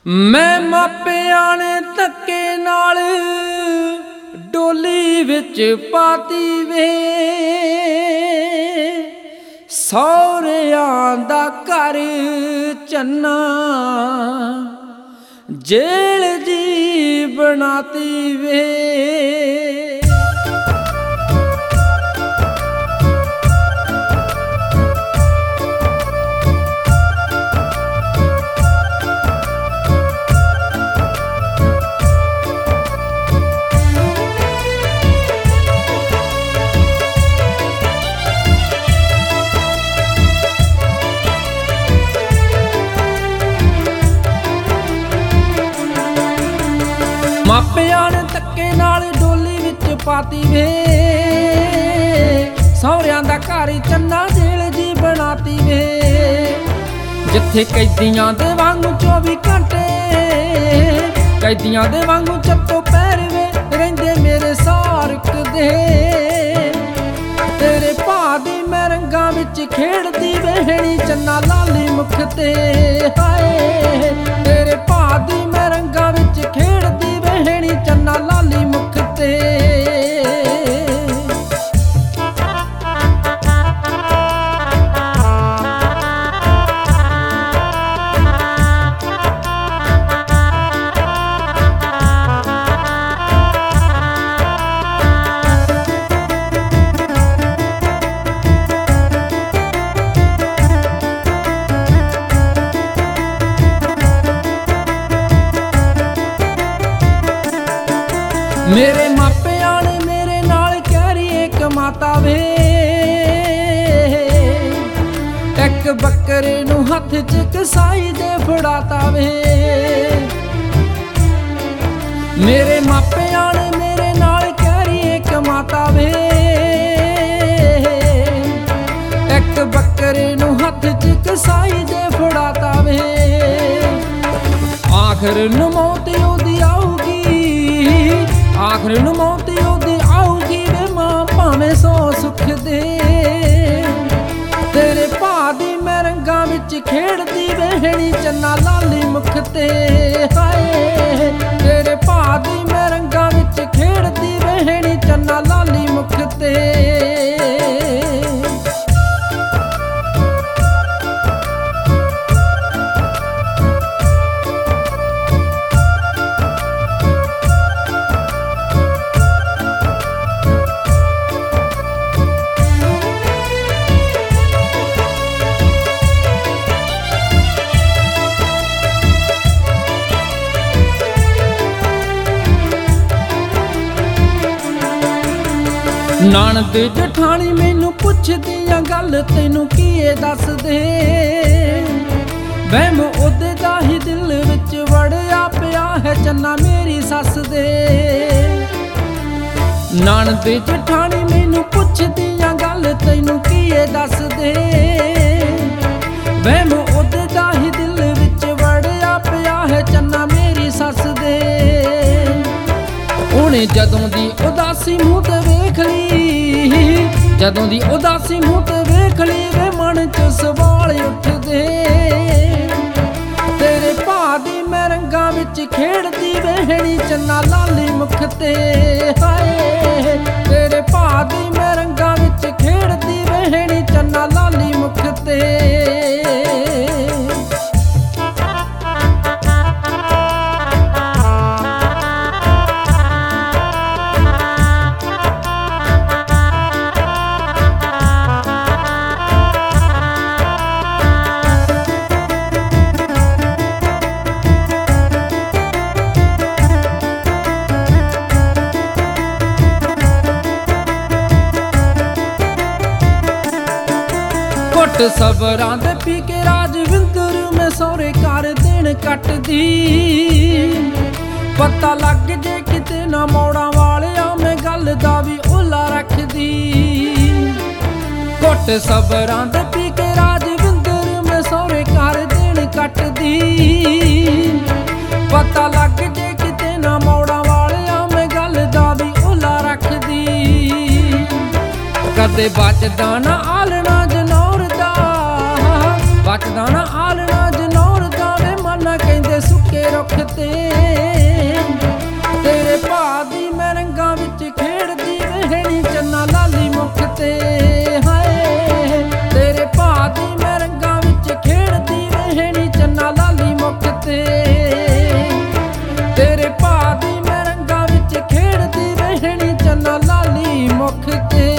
ਮੈਂ ਮਾਪਿਆਂ ਨੇ ਧੱਕੇ ਨਾਲ ਡੋਲੀ ਵਿੱਚ ਪਾਤੀ ਵੇ, ਸਹੁਰਿਆਂ ਦਾ ਘਰ ਚੰਨਾ ਜੇਲ੍ਹ ਜੀ ਬਣਾਤੀ ਵੇ। ਮਾਪਿਆਂ ਨੇ ਧੱਕੇ ਨਾਲ ਡੋਲੀ ਵਿੱਚ ਪਾਤੀ ਵੇ, ਸਹੁਰਿਆਂ ਦਾ ਘਰ ਚੰਨਾ ਜੇਲ੍ਹ ਜੀ ਬਣਾਤੀ ਵੇ। ਜਿੱਥੇ ਕੈਦੀਆਂ ਦੇ ਵਾਂਗੂ 24 ਘੰਟੇ, ਕੈਦੀਆਂ ਦੇ ਵਾਂਗੂ ਚੱਤੋ ਪੈਰ ਵੇ ਰਹਿੰਦੇ ਮੇਰੇ ਸਾਰਕ ਦੇ। ਤੇਰੇ ਭਾ ਦੀ ਮੈਂ ਰੰਗਾਂ ਵਿੱਚ ਖੇਡਦੀ ਵਹਿਣੀ ਚੰਨਾ ਲਾਲੀ ਮੁਖ ਤੇ, ਹਾਏ ਤੇਰੇ ਭਾ ਦੀ ਮੈਂ ਰੰਗਾਂ ਵਿੱਚ ਖੇਡਦੀ ਵਹਿਣੀ ਚੰਨਾ ਲਾਲੀ ਮੁਖ ਤੇ। ਮੇਰੇ ਮਾਪਿਆਂ ਨੇ ਮੇਰੇ ਨਾਲ ਕਹਿਰੀਏ ਕਮਾਤਾ ਵੇ, ਇੱਕ ਬੱਕਰੇ ਨੂੰ ਹੱਥ 'ਚ ਕਸਾਈ ਦੇ ਫੜਾਤਾ ਵੇ। ਮੇਰੇ ਮਾਪਿਆਂ ਨੇ ਮੇਰੇ ਨਾਲ ਕਹਿਰੀਏ ਕਮਾਤਾ ਵੇ, ਇੱਕ ਬੱਕਰੇ ਨੂੰ ਹੱਥ 'ਚ ਕਸਾਈ ਦੇ ਫੜਾਤਾ ਵੇ। ਆਖਰ ਨੂੰ ਮੌਤ ਉਹਦੀ ਆਊਗੀ, ਆਖਰ ਨੂੰ ਮੌਤ ਉਹਦੀ ਆਊਗੀ ਵੇ ਮਾਂ ਭਾਵੇਂ ਸੌ ਸੁੱਖ ਦੇ। ਤੇਰੇ ਭਾ ਦੀ ਮੈਂ ਰੰਗਾਂ ਵਿੱਚ ਖੇਡਦੀ ਵਹਿਣੀ ਚੰਨਾ ਲਾਲੀ ਮੁਖ ਤੇ, ਹਾਏ ਤੇਰੇ ਭਾ ਦੀ ਮੈਂ ਰੰਗਾਂ ਵਿੱਚ ਖੇਡਦੀ ਵਹਿਣੀ ਚੰਨਾ ਲਾਲੀ ਮੁਖ ਤੇ। ਨਣਦ ਜਠਾਣੀ ਮੈਨੂੰ ਪੁੱਛਦੀਆਂ ਗੱਲ ਤੈਨੂੰ ਕੀ ਇਹ ਦੱਸ ਦੇ, ਵਹਿਮ ਉਹਦੇ ਦਾ ਹੀ ਦਿਲ ਵਿੱਚ ਵੜਿਆ ਪਿਆ ਹੈ ਚੰਨਾ ਮੇਰੀ ਸੱਸ ਦੇ। ਨਣਦ ਜਠਾਣੀ ਮੈਨੂੰ ਪੁੱਛਦੀਆਂ ਗੱਲ ਤੈਨੂੰ ਕੀ ਇਹ ਦੱਸ ਦੇ, ਵਹਿਮ ਉਹਦੇ ਦਾ ਹੀ ਦਿਲ ਵਿੱਚ ਵੜਿਆ ਪਿਆ ਹੈ ਚੰਨਾ ਮੇਰੀ ਸੱਸ ਦੇ। ਉਹਨੇ ਜਦੋਂ ਦੀ ਉਦਾਸੀ ਮੂੰਹ ਤੇ ਵੇਖ ਲਈ, ਜਦੋਂ ਦੀ ਉਦਾਸੀ ਮੂੰਹ ਤੇ ਵੇਖ ਲਈ ਵੇ ਮਨ 'ਚ ਸਵਾਲ ਉੱਠਦੇ। ਤੇਰੇ ਭਾ ਦੀ ਮੈਂ ਰੰਗਾਂ ਵਿੱਚ ਖੇਡਦੀ ਵਹਿਣੀ ਚੰਨਾ ਲਾਲੀ ਮੁਖ ਤੇ, ਹਾਏ ਤੇਰੇ ਭਾ ਦੀ ਮੈਂ ਰੰਗਾਂ ਵਿੱਚ ਖੇਡਦੀ ਵਹਿਣੀ ਚੰਨਾ ਲਾਲੀ ਮੁਖ ਤੇ। ਘੁੱਟ ਸਬਰਾਂ ਦੇ ਪੀ ਕੇ ਰਾਜਵਿੰਦਰ ਮੈਂ ਸਹੁਰੇ ਘਰ ਦੇਣ ਕੱਟਦੀ, ਪਤਾ ਲੱਗ ਜੇ ਕਿਤੇ ਨਾ ਮੋੜਾਂ ਵਾਲਿਆ ਮੈਂ ਗੱਲ ਦਾ ਵੀ ਓਲਾ ਰੱਖਦੀ। ਘੁੱਟ ਸਬਰਾਂ ਦੇ ਪੀ ਕੇ ਰਾਜਵਿੰਦਰ ਮੈਂ ਸਹੁਰੇ ਘਰ ਦੇਣ ਕੱਟਦੀ, ਪਤਾ ਲੱਗ ਜੇ ਕਿਤੇ ਨਾ ਮੋੜਾਂ ਵਾਲਿਆ ਮੈਂ ਗੱਲ ਦਾ ਵੀ ਓਲਾ ਰੱਖਦੀ। ਕਦੇ ਬਚਦਾ ਨਾ ਆਲਣਾ ਜਨੌਰ ਦਾ, ਬਚਦਾ ਨਾ ਆਲਣਾ ਜਨੌਰ ਦਾ ਵੇ ਮਨ ਕਹਿੰਦੇ ਸੁੱਕੇ ਮੁਖ ਤੇ। ਤੇਰੇ ਭਾ ਦੀ ਮੈਂ ਰੰਗਾਂ ਵਿੱਚ ਖੇਡਦੀ ਰਹਿਣੀ ਚੰਨਾ ਲਾਲੀ ਮੁਖ ਤੇ। ਹਾਏ ਤੇਰੇ ਭਾ ਦੀ ਮੈਂ ਰੰਗਾਂ ਵਿੱਚ ਖੇਡਦੀ ਰਹਿਣੀ ਚੰਨਾ ਲਾਲੀ ਮੁਖ ਤੇ। ਤੇਰੇ ਭਾ ਦੀ ਮੈਂ ਰੰਗਾਂ ਵਿੱਚ ਖੇਡਦੀ ਰਹਿਣੀ ਚੰਨਾ ਲਾਲੀ ਮੁਖ ਤੇ।